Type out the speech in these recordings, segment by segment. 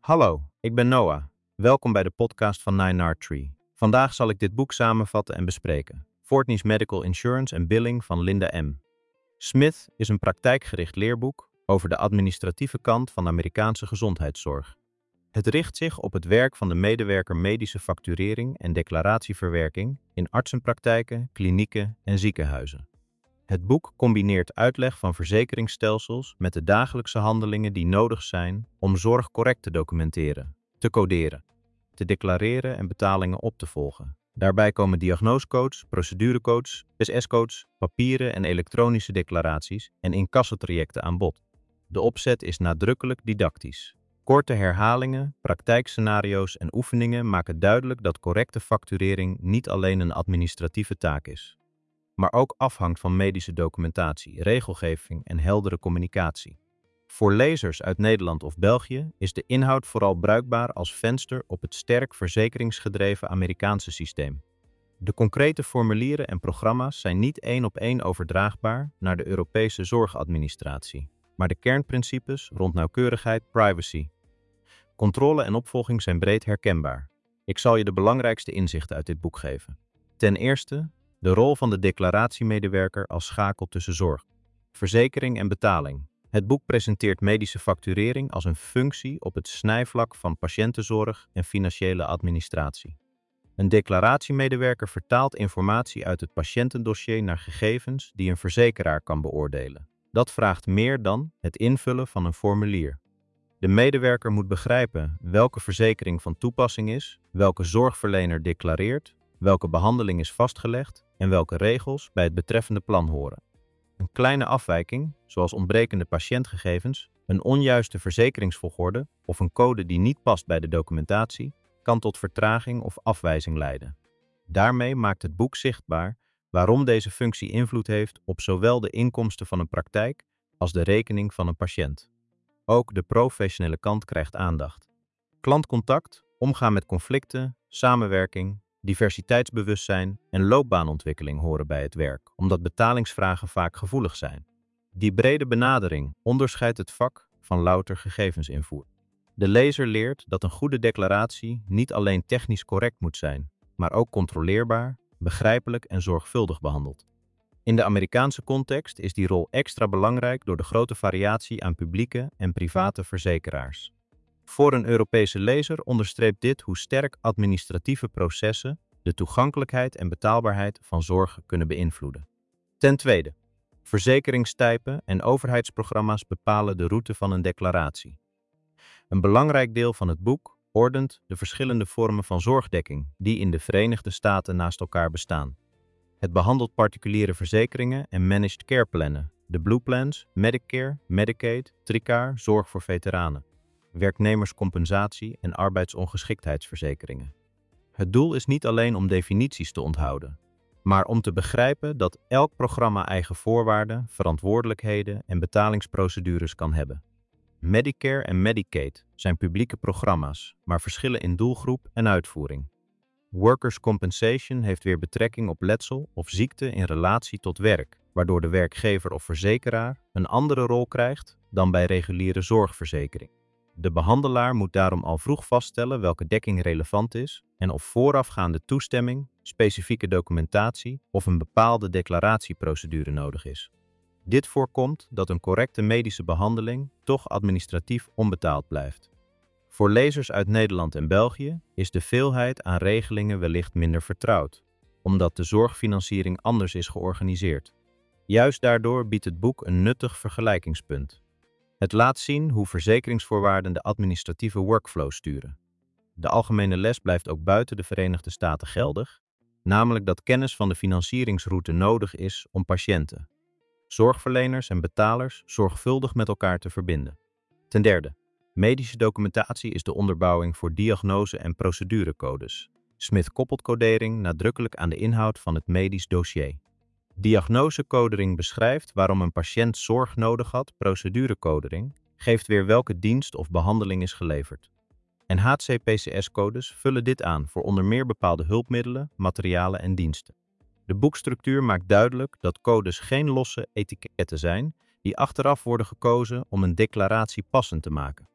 Hallo, ik ben Noah. Welkom bij de podcast van Nine Tree. Vandaag zal ik dit boek samenvatten en bespreken. Fortney's Medical Insurance and Billing van Linda M. Smith is een praktijkgericht leerboek over de administratieve kant van de Amerikaanse gezondheidszorg. Het richt zich op het werk van de medewerker medische facturering en declaratieverwerking in artsenpraktijken, klinieken en ziekenhuizen. Het boek combineert uitleg van verzekeringsstelsels met de dagelijkse handelingen die nodig zijn om zorg correct te documenteren, te coderen, te declareren en betalingen op te volgen. Daarbij komen diagnosecodes, procedurecodes, SS-codes, papieren en elektronische declaraties en incassotrajecten aan bod. De opzet is nadrukkelijk didactisch. Korte herhalingen, praktijkscenario's en oefeningen maken duidelijk dat correcte facturering niet alleen een administratieve taak is, maar ook afhangt van medische documentatie, regelgeving en heldere communicatie. Voor lezers uit Nederland of België is de inhoud vooral bruikbaar als venster op het sterk verzekeringsgedreven Amerikaanse systeem. De concrete formulieren en programma's zijn niet één op één overdraagbaar naar de Europese zorgadministratie, maar de kernprincipes rond nauwkeurigheid, privacy, controle en opvolging zijn breed herkenbaar. Ik zal je de belangrijkste inzichten uit dit boek geven. Ten eerste, de rol van de declaratiemedewerker als schakel tussen zorg, verzekering en betaling. Het boek presenteert medische facturering als een functie op het snijvlak van patiëntenzorg en financiële administratie. Een declaratiemedewerker vertaalt informatie uit het patiëntendossier naar gegevens die een verzekeraar kan beoordelen. Dat vraagt meer dan het invullen van een formulier. De medewerker moet begrijpen welke verzekering van toepassing is, welke zorgverlener declareert, welke behandeling is vastgelegd en welke regels bij het betreffende plan horen. Een kleine afwijking, zoals ontbrekende patiëntgegevens, een onjuiste verzekeringsvolgorde of een code die niet past bij de documentatie, kan tot vertraging of afwijzing leiden. Daarmee maakt het boek zichtbaar waarom deze functie invloed heeft op zowel de inkomsten van een praktijk als de rekening van een patiënt. Ook de professionele kant krijgt aandacht. Klantcontact, omgaan met conflicten, samenwerking, diversiteitsbewustzijn en loopbaanontwikkeling horen bij het werk, omdat betalingsvragen vaak gevoelig zijn. Die brede benadering onderscheidt het vak van louter gegevensinvoer. De lezer leert dat een goede declaratie niet alleen technisch correct moet zijn, maar ook controleerbaar, begrijpelijk en zorgvuldig behandeld. In de Amerikaanse context is die rol extra belangrijk door de grote variatie aan publieke en private verzekeraars. Voor een Europese lezer onderstreept dit hoe sterk administratieve processen de toegankelijkheid en betaalbaarheid van zorg kunnen beïnvloeden. Ten tweede, verzekeringstypen en overheidsprogramma's bepalen de route van een declaratie. Een belangrijk deel van het boek ordent de verschillende vormen van zorgdekking die in de Verenigde Staten naast elkaar bestaan. Het behandelt particuliere verzekeringen en managed care plannen, de Blue Plans, Medicare, Medicaid, Tricare, zorg voor veteranen, werknemerscompensatie en arbeidsongeschiktheidsverzekeringen. Het doel is niet alleen om definities te onthouden, maar om te begrijpen dat elk programma eigen voorwaarden, verantwoordelijkheden en betalingsprocedures kan hebben. Medicare en Medicaid zijn publieke programma's, maar verschillen in doelgroep en uitvoering. Workers' compensation heeft weer betrekking op letsel of ziekte in relatie tot werk, waardoor de werkgever of verzekeraar een andere rol krijgt dan bij reguliere zorgverzekering. De behandelaar moet daarom al vroeg vaststellen welke dekking relevant is en of voorafgaande toestemming, specifieke documentatie of een bepaalde declaratieprocedure nodig is. Dit voorkomt dat een correcte medische behandeling toch administratief onbetaald blijft. Voor lezers uit Nederland en België is de veelheid aan regelingen wellicht minder vertrouwd, omdat de zorgfinanciering anders is georganiseerd. Juist daardoor biedt het boek een nuttig vergelijkingspunt. Het laat zien hoe verzekeringsvoorwaarden de administratieve workflow sturen. De algemene les blijft ook buiten de Verenigde Staten geldig, namelijk dat kennis van de financieringsroute nodig is om patiënten, zorgverleners en betalers zorgvuldig met elkaar te verbinden. Ten derde, medische documentatie is de onderbouwing voor diagnose- en procedurecodes. Smith koppelt codering nadrukkelijk aan de inhoud van het medisch dossier. Diagnosecodering beschrijft waarom een patiënt zorg nodig had, procedurecodering geeft weer welke dienst of behandeling is geleverd. En HCPCS-codes vullen dit aan voor onder meer bepaalde hulpmiddelen, materialen en diensten. De boekstructuur maakt duidelijk dat codes geen losse etiketten zijn die achteraf worden gekozen om een declaratie passend te maken.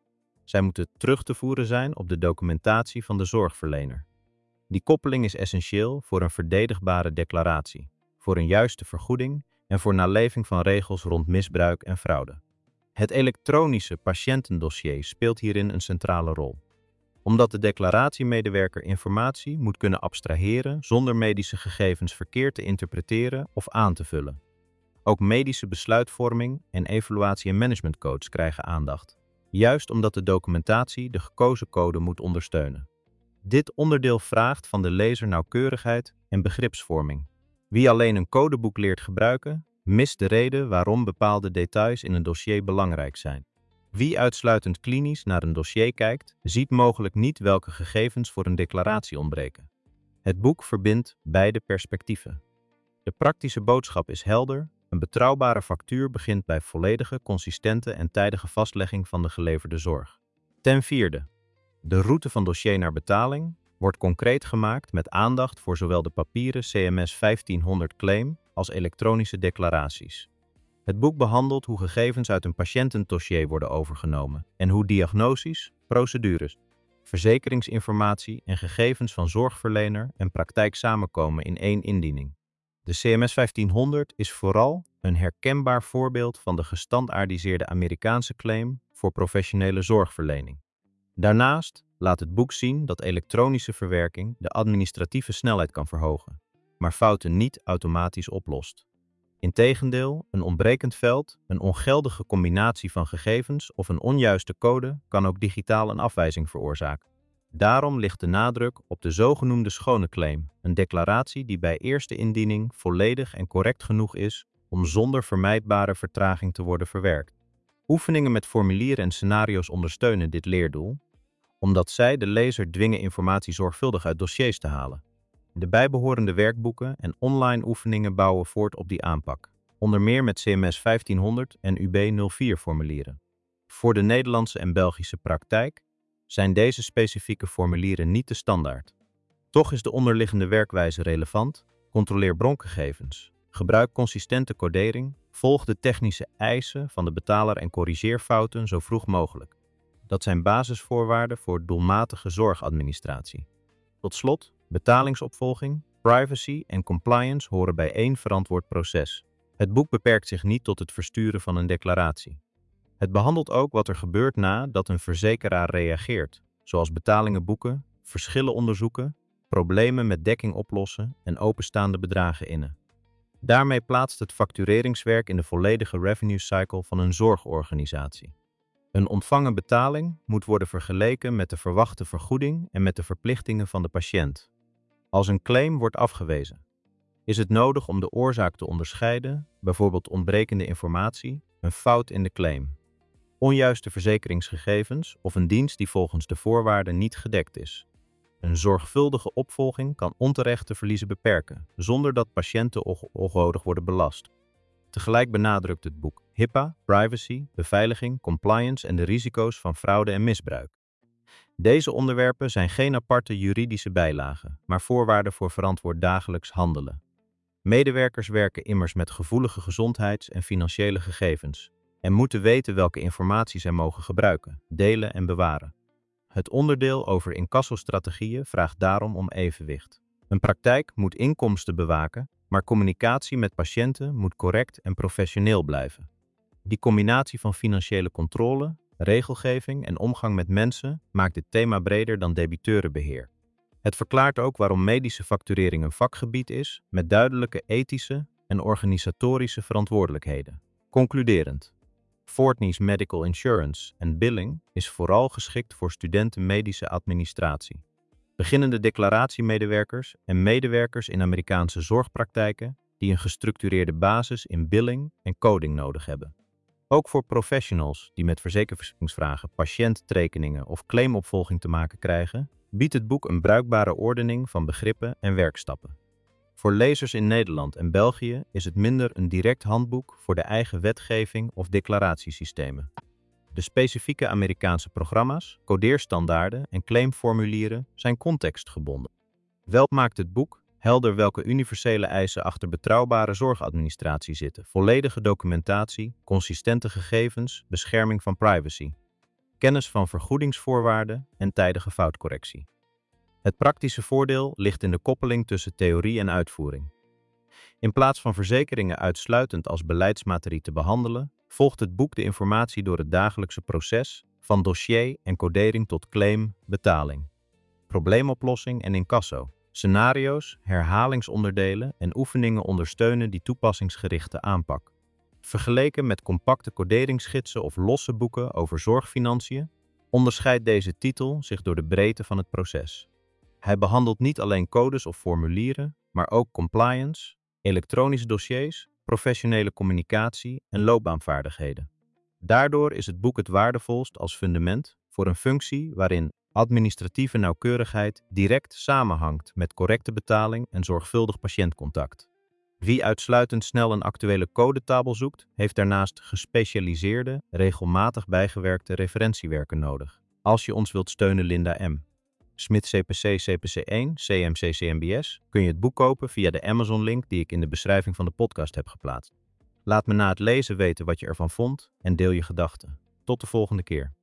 Zij moeten terug te voeren zijn op de documentatie van de zorgverlener. Die koppeling is essentieel voor een verdedigbare declaratie, voor een juiste vergoeding en voor naleving van regels rond misbruik en fraude. Het elektronische patiëntendossier speelt hierin een centrale rol, omdat de declaratiemedewerker informatie moet kunnen abstraheren zonder medische gegevens verkeerd te interpreteren of aan te vullen. Ook medische besluitvorming en evaluatie- en managementcodes krijgen aandacht, juist omdat de documentatie de gekozen code moet ondersteunen. Dit onderdeel vraagt van de lezer nauwkeurigheid en begripsvorming. Wie alleen een codeboek leert gebruiken, mist de reden waarom bepaalde details in een dossier belangrijk zijn. Wie uitsluitend klinisch naar een dossier kijkt, ziet mogelijk niet welke gegevens voor een declaratie ontbreken. Het boek verbindt beide perspectieven. De praktische boodschap is helder. Een betrouwbare factuur begint bij volledige, consistente en tijdige vastlegging van de geleverde zorg. Ten vierde, de route van dossier naar betaling wordt concreet gemaakt met aandacht voor zowel de papieren CMS 1500 claim als elektronische declaraties. Het boek behandelt hoe gegevens uit een patiëntendossier worden overgenomen en hoe diagnoses, procedures, verzekeringsinformatie en gegevens van zorgverlener en praktijk samenkomen in één indiening. De CMS 1500 is vooral een herkenbaar voorbeeld van de gestandaardiseerde Amerikaanse claim voor professionele zorgverlening. Daarnaast laat het boek zien dat elektronische verwerking de administratieve snelheid kan verhogen, maar fouten niet automatisch oplost. Integendeel, een ontbrekend veld, een ongeldige combinatie van gegevens of een onjuiste code kan ook digitaal een afwijzing veroorzaken. Daarom ligt de nadruk op de zogenoemde schone claim, een declaratie die bij eerste indiening volledig en correct genoeg is om zonder vermijdbare vertraging te worden verwerkt. Oefeningen met formulieren en scenario's ondersteunen dit leerdoel, omdat zij de lezer dwingen informatie zorgvuldig uit dossiers te halen. De bijbehorende werkboeken en online oefeningen bouwen voort op die aanpak, onder meer met CMS 1500 en UB 04 formulieren. Voor de Nederlandse en Belgische praktijk zijn deze specifieke formulieren niet de standaard. Toch is de onderliggende werkwijze relevant. Controleer broncengegevens. Gebruik consistente codering. Volg de technische eisen van de betaler en corrigeer fouten zo vroeg mogelijk. Dat zijn basisvoorwaarden voor doelmatige zorgadministratie. Tot slot, betalingsopvolging, privacy en compliance horen bij één verantwoord proces. Het boek beperkt zich niet tot het versturen van een declaratie. Het behandelt ook wat er gebeurt nadat een verzekeraar reageert, zoals betalingen boeken, verschillen onderzoeken, problemen met dekking oplossen en openstaande bedragen innen. Daarmee plaatst het factureringswerk in de volledige revenue cycle van een zorgorganisatie. Een ontvangen betaling moet worden vergeleken met de verwachte vergoeding en met de verplichtingen van de patiënt. Als een claim wordt afgewezen, is het nodig om de oorzaak te onderscheiden, bijvoorbeeld ontbrekende informatie, een fout in de claim, onjuiste verzekeringsgegevens of een dienst die volgens de voorwaarden niet gedekt is. Een zorgvuldige opvolging kan onterechte verliezen beperken, zonder dat patiënten onnodig worden belast. Tegelijk benadrukt het boek HIPAA, privacy, beveiliging, compliance en de risico's van fraude en misbruik. Deze onderwerpen zijn geen aparte juridische bijlagen, maar voorwaarden voor verantwoord dagelijks handelen. Medewerkers werken immers met gevoelige gezondheids- en financiële gegevens en moeten weten welke informatie zij mogen gebruiken, delen en bewaren. Het onderdeel over incassostrategieën vraagt daarom om evenwicht. Een praktijk moet inkomsten bewaken, maar communicatie met patiënten moet correct en professioneel blijven. Die combinatie van financiële controle, regelgeving en omgang met mensen maakt dit thema breder dan debiteurenbeheer. Het verklaart ook waarom medische facturering een vakgebied is met duidelijke ethische en organisatorische verantwoordelijkheden. Concluderend. Fortney's Medical Insurance en Billing is vooral geschikt voor studenten medische administratie, beginnende declaratiemedewerkers en medewerkers in Amerikaanse zorgpraktijken die een gestructureerde basis in billing en coding nodig hebben. Ook voor professionals die met verzekeringsvragen, patiëntrekeningen of claimopvolging te maken krijgen, biedt het boek een bruikbare ordening van begrippen en werkstappen. Voor lezers in Nederland en België is het minder een direct handboek voor de eigen wetgeving of declaratiesystemen. De specifieke Amerikaanse programma's, codeerstandaarden en claimformulieren zijn contextgebonden. Wel maakt het boek helder welke universele eisen achter betrouwbare zorgadministratie zitten: volledige documentatie, consistente gegevens, bescherming van privacy. kennis van vergoedingsvoorwaarden en tijdige foutcorrectie. Het praktische voordeel ligt in de koppeling tussen theorie en uitvoering. In plaats van verzekeringen uitsluitend als beleidsmaterie te behandelen, volgt het boek de informatie door het dagelijkse proces, van dossier en codering tot claim, betaling, probleemoplossing en incasso. Scenario's, herhalingsonderdelen en oefeningen ondersteunen die toepassingsgerichte aanpak. Vergeleken met compacte coderingsgidsen of losse boeken over zorgfinanciën, onderscheidt deze titel zich door de breedte van het proces. Hij behandelt niet alleen codes of formulieren, maar ook compliance, elektronische dossiers, professionele communicatie en loopbaanvaardigheden. Daardoor is het boek het waardevolst als fundament voor een functie waarin administratieve nauwkeurigheid direct samenhangt met correcte betaling en zorgvuldig patiëntcontact. Wie uitsluitend snel een actuele codetabel zoekt, heeft daarnaast gespecialiseerde, regelmatig bijgewerkte referentiewerken nodig. Als je ons wilt steunen, Linda M. Smith CPC CPC1 CMC CMBS, kun je het boek kopen via de Amazon-link die ik in de beschrijving van de podcast heb geplaatst. Laat me na het lezen weten wat je ervan vond en deel je gedachten. Tot de volgende keer.